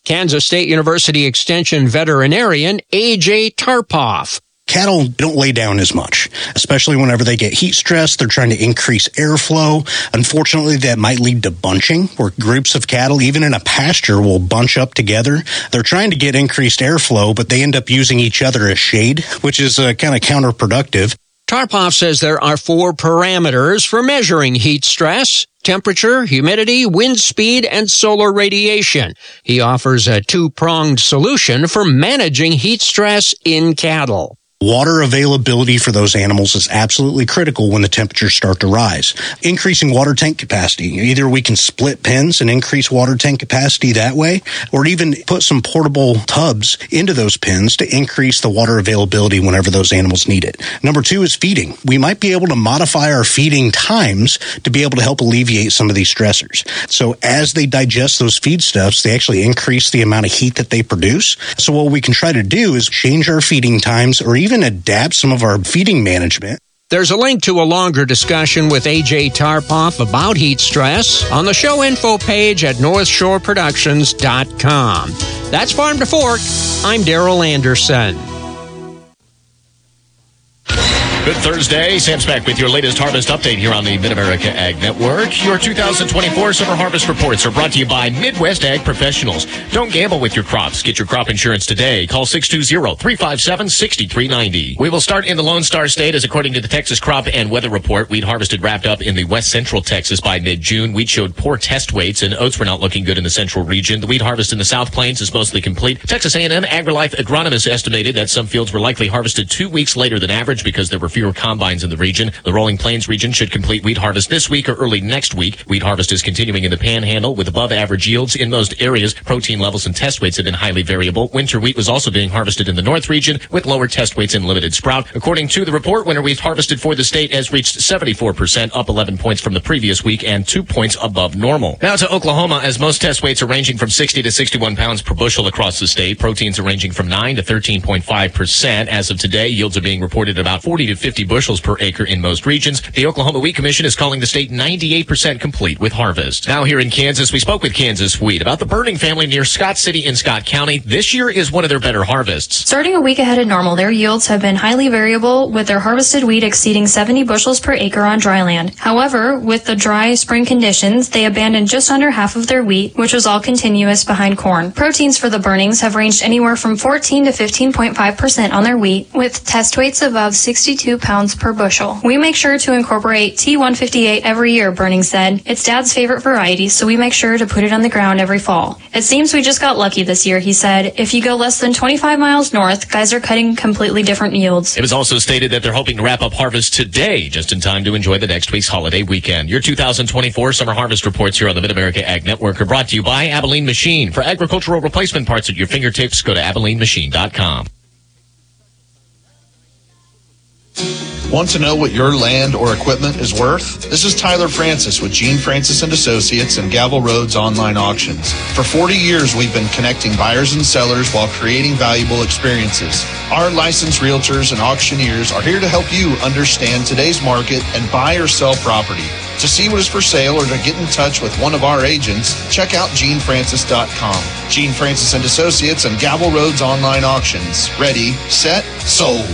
Kansas State University Extension veterinarian A J Tarpoff. Cattle don't lay down as much, especially whenever they get heat stress. They're trying to increase airflow. Unfortunately, that might lead to bunching, where groups of cattle, even in a pasture, will bunch up together. They're trying to get increased airflow, but they end up using each other as shade, which is uh, kind of counterproductive. Tarpoff says there are four parameters for measuring heat stress: temperature, humidity, wind speed, and solar radiation. He offers a two-pronged solution for managing heat stress in cattle. Water availability for those animals is absolutely critical when the temperatures start to rise. Increasing water tank capacity. Either we can split pens and increase water tank capacity that way, or even put some portable tubs into those pens to increase the water availability whenever those animals need it. Number two is feeding. We might be able to modify our feeding times to be able to help alleviate some of these stressors. So as they digest those feedstuffs, they actually increase the amount of heat that they produce. So what we can try to do is change our feeding times, or even adapt some of our feeding management. There's a link to a longer discussion with A J Tarpoff about heat stress on the show info page at north shore productions dot com. That's Farm to Fork. I'm Daryl Anderson. Good Thursday. Sam Speck with your latest harvest update here on the Mid-America Ag Network. Your two thousand twenty-four summer harvest reports are brought to you by Midwest Ag Professionals. Don't gamble with your crops. Get your crop insurance today. Call six two zero, three five seven, six three nine zero. We will start in the Lone Star State, as according to the Texas Crop and Weather Report, wheat harvested wrapped up in the west central Texas by mid-June. Wheat showed poor test weights, and oats were not looking good in the central region. The wheat harvest in the South Plains is mostly complete. Texas A and M AgriLife agronomists estimated that some fields were likely harvested two weeks later than average because there were fewer combines in the region. The Rolling Plains region should complete wheat harvest this week or early next week. Wheat harvest is continuing in the Panhandle with above average yields in most areas. Protein levels and test weights have been highly variable. Winter wheat was also being harvested in the North region with lower test weights and limited sprout. According to the report, winter wheat harvested for the state has reached seventy-four percent, up eleven points from the previous week and two points above normal. Now to Oklahoma, as most test weights are ranging from sixty to sixty-one pounds per bushel across the state. Proteins are ranging from nine to thirteen point five percent. As of today, yields are being reported about forty to fifty bushels per acre in most regions. The Oklahoma Wheat Commission is calling the state ninety-eight percent complete with harvest. Now here in Kansas, we spoke with Kansas Wheat about the Burning family near Scott City in Scott County. This year is one of their better harvests. Starting a week ahead of normal, their yields have been highly variable, with their harvested wheat exceeding seventy bushels per acre on dry land. However, with the dry spring conditions, they abandoned just under half of their wheat, which was all continuous behind corn. Proteins for the Burnings have ranged anywhere from fourteen to fifteen point five percent on their wheat, with test weights above sixty-two pounds per bushel. We make sure to incorporate T one fifty-eight every year, Burning said. It's Dad's favorite variety, so we make sure to put it on the ground every fall. It seems we just got lucky this year, he said. If you go less than twenty-five miles north, guys are cutting completely different yields. It was also stated that they're hoping to wrap up harvest today, just in time to enjoy the next week's holiday weekend. Your two thousand twenty-four summer harvest reports here on the Mid-America Ag Network are brought to you by Abilene Machine. For agricultural replacement parts at your fingertips, go to abilene machine dot com. Want to know what your land or equipment is worth? This is Tyler Francis with Gene Francis and Associates and Gavel Roads Online Auctions. For forty years, we've been connecting buyers and sellers while creating valuable experiences. Our licensed realtors and auctioneers are here to help you understand today's market and buy or sell property. To see what is for sale or to get in touch with one of our agents, check out gene francis dot com. Gene Francis and Associates and Gavel Roads Online Auctions. Ready, set, sold.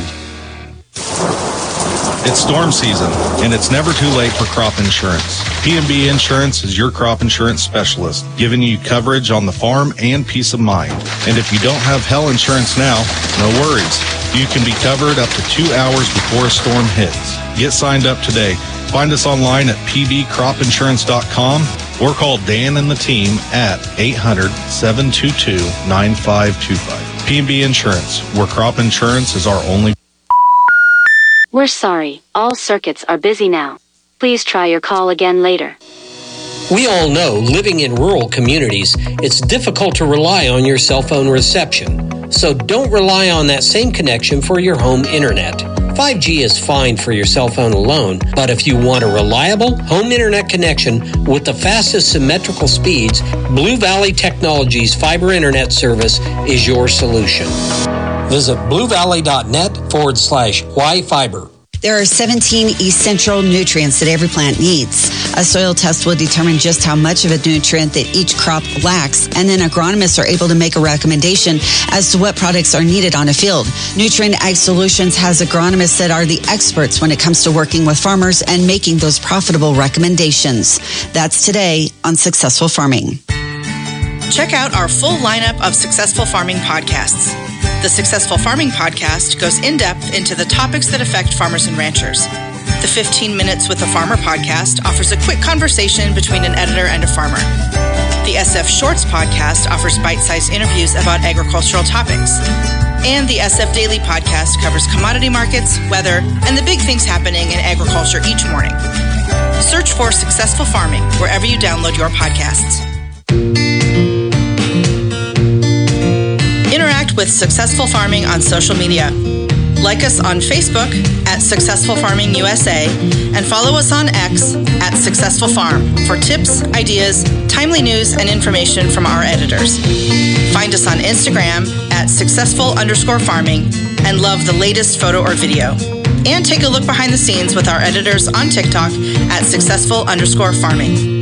It's storm season, and it's never too late for crop insurance. P and B Insurance is your crop insurance specialist, giving you coverage on the farm and peace of mind. And if you don't have hail insurance now, no worries. You can be covered up to two hours before a storm hits. Get signed up today. Find us online at p b crop insurance dot com or call Dan and the team at eight hundred, seven two two, nine five two five. P and B Insurance, where crop insurance is our only. We're sorry, all circuits are busy now. Please try your call again later. We all know, living in rural communities, it's difficult to rely on your cell phone reception. So don't rely on that same connection for your home internet. five G is fine for your cell phone alone, but if you want a reliable home internet connection with the fastest symmetrical speeds, Blue Valley Technologies fiber internet service is your solution. Visit bluevalley.net forward slash Wi-Fiber. There are seventeen essential nutrients that every plant needs. A soil test will determine just how much of a nutrient that each crop lacks, and then agronomists are able to make a recommendation as to what products are needed on a field. Nutrien Ag Solutions has agronomists that are the experts when it comes to working with farmers and making those profitable recommendations. That's today on Successful Farming. Check out our full lineup of Successful Farming podcasts. The Successful Farming podcast goes in-depth into the topics that affect farmers and ranchers. The fifteen minutes with a Farmer podcast offers a quick conversation between an editor and a farmer. The S F Shorts podcast offers bite-sized interviews about agricultural topics. And the S F Daily podcast covers commodity markets, weather, and the big things happening in agriculture each morning. Search for Successful Farming wherever you download your podcasts. Interact with Successful Farming on social media. Like us on Facebook at Successful Farming U S A and follow us on X at Successful Farm for tips, ideas, timely news, and information from our editors. Find us on Instagram at Successful underscore Farming and love the latest photo or video. And take a look behind the scenes with our editors on TikTok at Successful underscore Farming.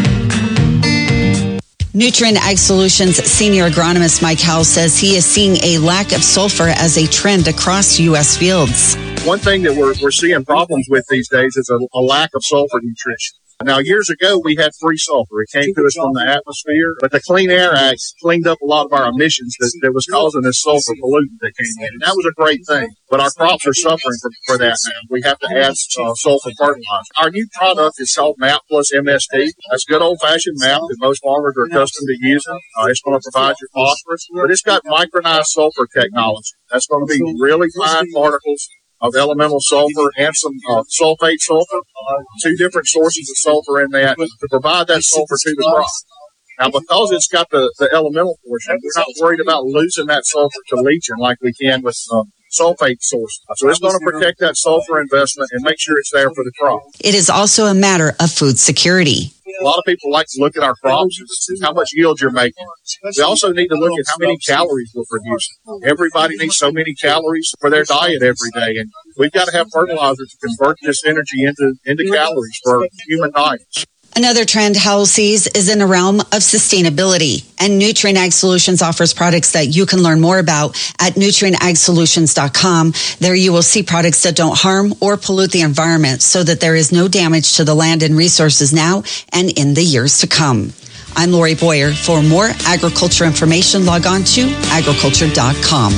Nutrien Ag Solutions senior agronomist Mike Howell says he is seeing a lack of sulfur as a trend across U S fields. One thing that we're, we're seeing problems with these days is a, a lack of sulfur nutrition. Now, years ago, we had free sulfur. It came to us from the atmosphere, but the Clean Air Act cleaned up a lot of our emissions that, that was causing this sulfur pollutant that came in, and that was a great thing. But our crops are suffering for, for that now. We have to add uh, sulfur fertilizer. Our new product is called MAP Plus M S T. That's good old-fashioned MAP that most farmers are accustomed to using. Uh, it's going to provide your phosphorus, but it's got micronized sulfur technology. That's going to be really fine particles of elemental sulfur and some uh, sulfate sulfur, two different sources of sulfur in that to provide that sulfur to the crop. Now, because it's got the, the elemental portion, we're not worried about losing that sulfur to leaching like we can with um, sulfate source. So it's going to protect that sulfur investment and make sure it's there for the crop. It is also a matter of food security. A lot of people like to look at our crops and how much yield you're making. We also need to look at how many calories we're producing. Everybody needs so many calories for their diet every day, and we've got to have fertilizer to convert this energy into, into calories for human diets. Another trend Howell sees is in the realm of sustainability, and Nutrien Ag Solutions offers products that you can learn more about at nutrien ag solutions dot com. There you will see products that don't harm or pollute the environment so that there is no damage to the land and resources now and in the years to come. I'm Lori Boyer. For more agriculture information, log on to agriculture dot com.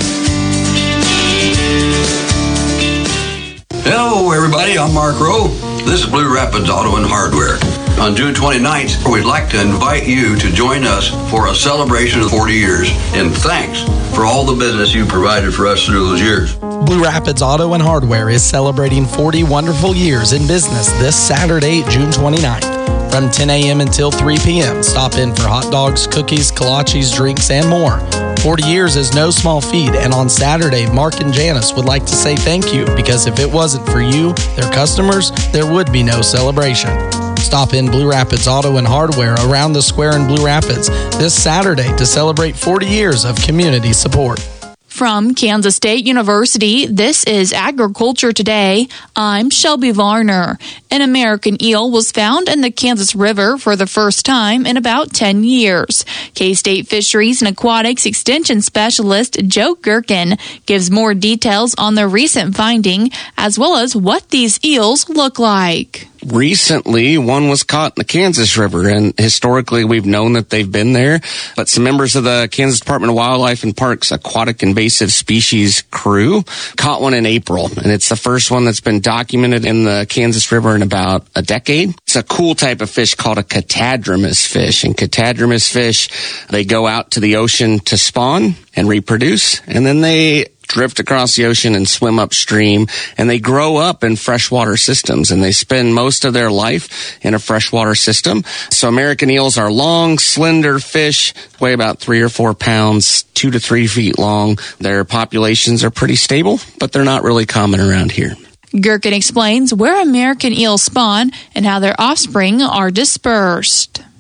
Hello, everybody. I'm Mark Rowe. This is Blue Rapids Auto and Hardware. On June twenty-ninth, we'd like to invite you to join us for a celebration of forty years. And thanks for all the business you provided for us through those years. Blue Rapids Auto and Hardware is celebrating forty wonderful years in business this Saturday, June twenty-ninth. From ten a.m. until three p.m., stop in for hot dogs, cookies, kolaches, drinks, and more. forty years is no small feat, and on Saturday, Mark and Janice would like to say thank you, because if it wasn't for you, their customers, there would be no celebration. Stop in Blue Rapids Auto and Hardware around the square in Blue Rapids this Saturday to celebrate forty years of community support. From Kansas State University, this is Agriculture Today. I'm Shelby Varner. An American eel was found in the Kansas River for the first time in about ten years. K-State Fisheries and Aquatics Extension Specialist Joe Gherkin gives more details on the recent finding, as well as what these eels look like. Recently, one was caught in the Kansas River, and historically we've known that they've been there, but some members of the Kansas Department of Wildlife and Parks Aquatic Invasive Species crew caught one in April, and it's the first one that's been documented in the Kansas River in about a decade. It's a cool type of fish called a catadromous fish, and catadromous fish, they go out to the ocean to spawn and reproduce, and then they drift across the ocean and swim upstream, and they grow up in freshwater systems, and they spend most of their life in a freshwater system. So American eels are long, slender fish, weigh about three or four pounds, two to three feet long. Their populations are pretty stable, but they're not really common around here. Gherkin explains where American eels spawn and how their offspring are dispersed.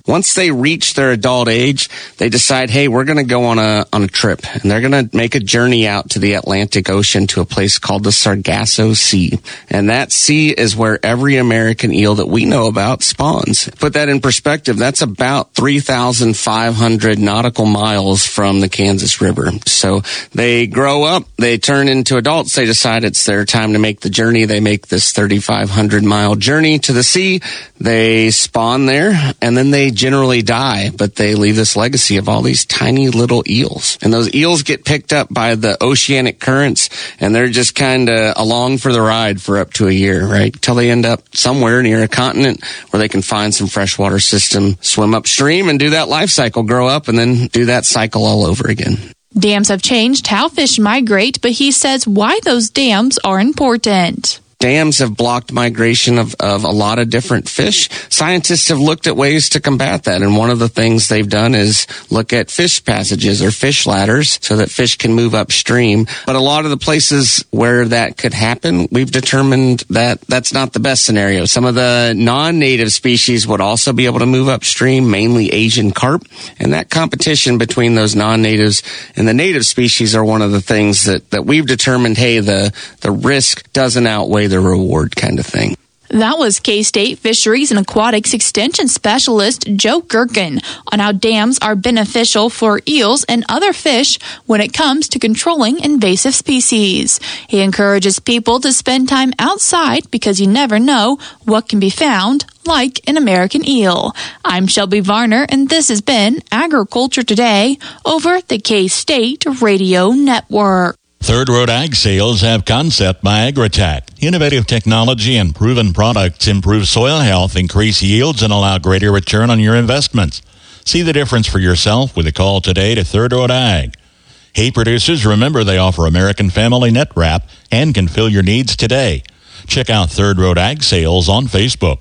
Once they reach their adult age, they decide, hey, we're going to go on a on a trip, and they're going to make a journey out to the Atlantic Ocean to a place called the Sargasso Sea. And that sea is where every American eel that we know about spawns. Put that in perspective, that's about three thousand five hundred nautical miles from the Kansas River. So they grow up, they turn into adults, they decide it's their time to make the journey. They make this thirty-five hundred mile journey to the sea. They spawn there, and then they generally die, but they leave this legacy of all these tiny little eels. And those eels get picked up by the oceanic currents, and they're just kind of along for the ride for up to a year, right? Till they end up somewhere near a continent where they can find some freshwater system, swim upstream, and do that life cycle, grow up, and then do that cycle all over again. Dams have changed how fish migrate, but he says why those dams are important. Dams have blocked migration of, of a lot of different fish. Scientists have looked at ways to combat that, and one of the things they've done is look at fish passages or fish ladders so that fish can move upstream. But a lot of the places where that could happen, we've determined that that's not the best scenario. Some of the non-native species would also be able to move upstream, mainly Asian carp. And that competition between those non-natives and the native species are one of the things that, that we've determined, hey, the, the risk doesn't outweigh the reward kind of thing. That was K-State Fisheries and Aquatics Extension Specialist Joe Gherkin on how dams are beneficial for eels and other fish when it comes to controlling invasive species. He encourages people to spend time outside because you never know what can be found, like an American eel. I'm Shelby Varner, and this has been Agriculture Today over the K-State Radio Network. Third Road Ag Sales have Concept by Agritech. Innovative technology and proven products improve soil health, increase yields, and allow greater return on your investments. See the difference for yourself with a call today to Third Road Ag. Hey producers, remember they offer American Family Net Wrap and can fill your needs today. Check out Third Road Ag Sales on Facebook.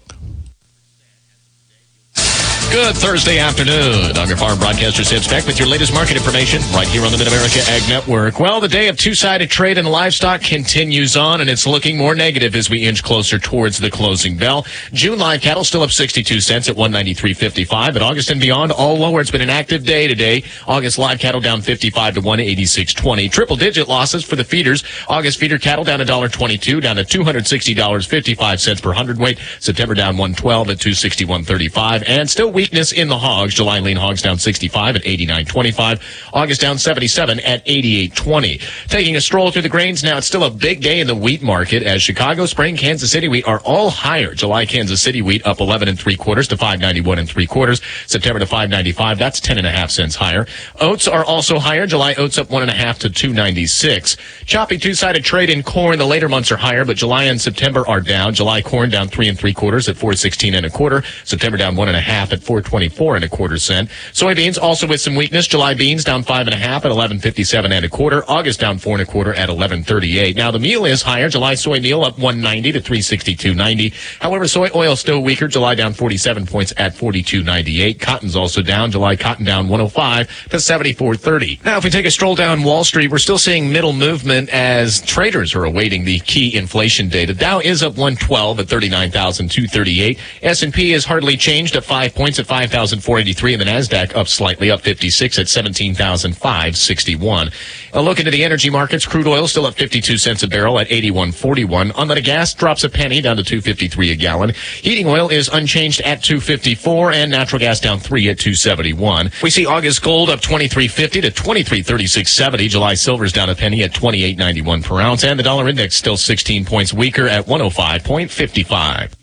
Good Thursday afternoon. I'm your farm broadcaster, Sid Speck, with your latest market information right here on the Mid-America Ag Network. Well, the day of two-sided trade in livestock continues on, and it's looking more negative as we inch closer towards the closing bell. June live cattle still up sixty-two cents at one ninety-three fifty-five. But August and beyond, all lower. It's been an active day today. August live cattle down fifty-five to one eighty-six twenty. Triple-digit losses for the feeders. August feeder cattle down one twenty-two, down to two sixty dollars and fifty-five cents per hundredweight. September down one twelve at two sixty-one thirty-five. And still weakness in the hogs. July lean hogs down sixty-five at eighty-nine twenty-five. August down seventy-seven at eighty-eight twenty. Taking a stroll through the grains now, it's still a big day in the wheat market as Chicago, Spring, Kansas City wheat are all higher. July Kansas City wheat up eleven and three quarters to five ninety-one and three quarters. September to five ninety-five. That's ten and a half cents higher. Oats are also higher. July oats up one and a half to two ninety-six. Choppy two-sided trade in corn. The later months are higher, but July and September are down. July corn down three and three quarters at four sixteen and a quarter. September down one and a half at four twenty-four and a quarter cent. Soybeans also with some weakness. July beans down five and a half at eleven fifty-seven and a quarter. August down four and a quarter at eleven thirty-eight. Now the meal is higher. July soy meal up one ninety to three sixty-two ninety. However, soy oil still weaker. July down forty-seven points at forty-two ninety-eight. Cotton's also down. July cotton down one oh five to seventy-four thirty. Now if we take a stroll down Wall Street, we're still seeing middle movement as traders are awaiting the key inflation data. Dow is up one twelve at thirty-nine thousand two hundred thirty-eight. S and P is hardly changed at five points at five thousand four hundred eighty-three, and the NASDAQ up slightly, up fifty-six at seventeen thousand five hundred sixty-one. A look into the energy markets. Crude oil still up fifty-two cents a barrel at eighty-one forty-one. Unleaded gas drops a penny down to two fifty-three a gallon. Heating oil is unchanged at two fifty-four, and natural gas down three at two seventy-one. We see August gold up twenty-three fifty to twenty-three thirty-six seventy. July silver's down a penny at twenty-eight ninety-one per ounce, and the dollar index still sixteen points weaker at one oh five fifty-five.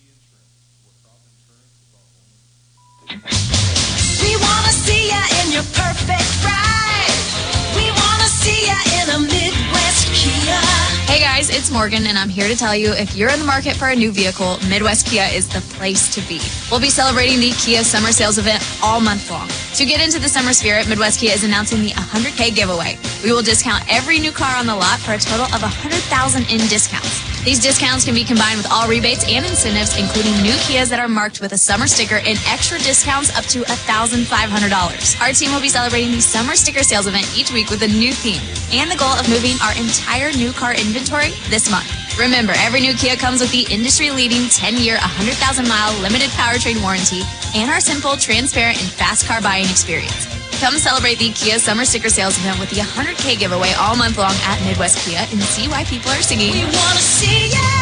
We wanna see ya in your perfect ride. We wanna see ya in a Midwest Kia. Hey guys, it's Morgan, and I'm here to tell you if you're in the market for a new vehicle, Midwest Kia is the place to be. We'll be celebrating the Kia Summer Sales event all month long. To get into the summer spirit, Midwest Kia is announcing the one hundred K giveaway. We will discount every new car on the lot for a total of one hundred thousand dollars in discounts. These discounts can be combined with all rebates and incentives, including new Kias that are marked with a summer sticker and extra discounts up to one thousand five hundred dollars. Our team will be celebrating the Summer Sticker Sales event each week with a new theme and the goal of moving our entire new car inventory this month. Remember, every new Kia comes with the industry-leading ten-year, one hundred thousand mile limited powertrain warranty and our simple, transparent, and fast car buying experience. Come celebrate the Kia Summer Sticker Sales event with the one hundred K giveaway all month long at Midwest Kia and see why people are singing. We want to see ya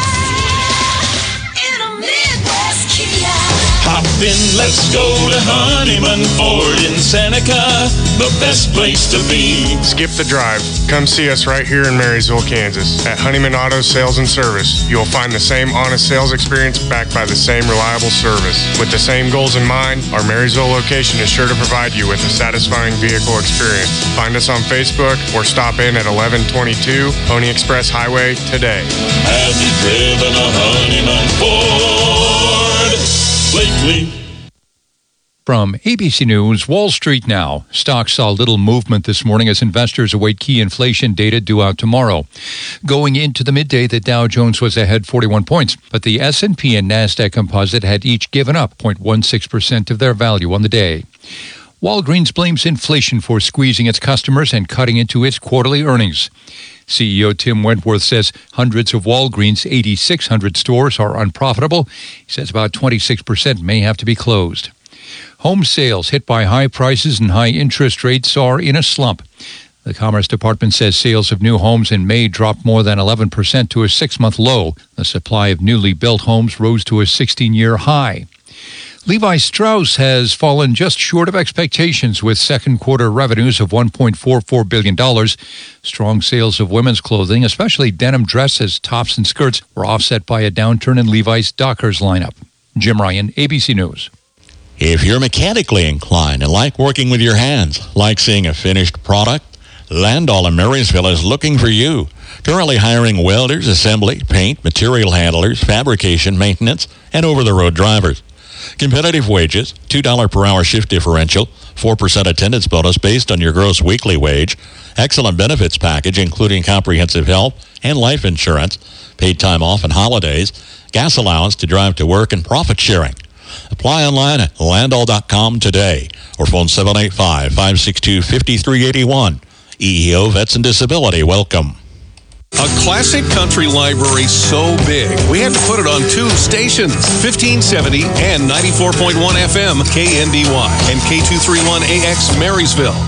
in a Midwest Kia. Hop in, let's go to Honeyman Ford in Seneca, the best place to be. Skip the drive. Come see us right here in Marysville, Kansas. At Honeyman Auto Sales and Service, you'll find the same honest sales experience backed by the same reliable service. With the same goals in mind, our Marysville location is sure to provide you with a satisfying vehicle experience. Find us on Facebook or stop in at eleven twenty-two Pony Express Highway today. Have you driven a Honeyman Ford lately? From A B C News, Wall Street now. Stocks saw little movement this morning as investors await key inflation data due out tomorrow. Going into the midday, the Dow Jones was ahead forty-one points, but the S and P and NASDAQ composite had each given up zero point one six percent of their value on the day. Walgreens blames inflation for squeezing its customers and cutting into its quarterly earnings. C E O Tim Wentworth says hundreds of Walgreens' eighty-six hundred stores are unprofitable. He says about twenty-six percent may have to be closed. Home sales hit by high prices and high interest rates are in a slump. The Commerce Department says sales of new homes in May dropped more than eleven percent to a six-month low. The supply of newly built homes rose to a sixteen-year high. Levi Strauss has fallen just short of expectations with second quarter revenues of one point four four billion dollars. Strong sales of women's clothing, especially denim dresses, tops, and skirts, were offset by a downturn in Levi's Dockers lineup. Jim Ryan, A B C News. If you're mechanically inclined and like working with your hands, like seeing a finished product, Landau in Marysville is looking for you. Currently hiring welders, assembly, paint, material handlers, fabrication, maintenance, and over-the-road drivers. Competitive wages, two dollars per hour shift differential, four percent attendance bonus based on your gross weekly wage, excellent benefits package including comprehensive health and life insurance, paid time off and holidays, gas allowance to drive to work, and profit sharing. Apply online at landau dot com today or phone seven eight five, five six two, five three eight one. E E O Vets and Disability, welcome. A classic country library so big, we had to put it on two stations, fifteen seventy and ninety-four point one F M K N D Y and K two thirty-one A X Marysville.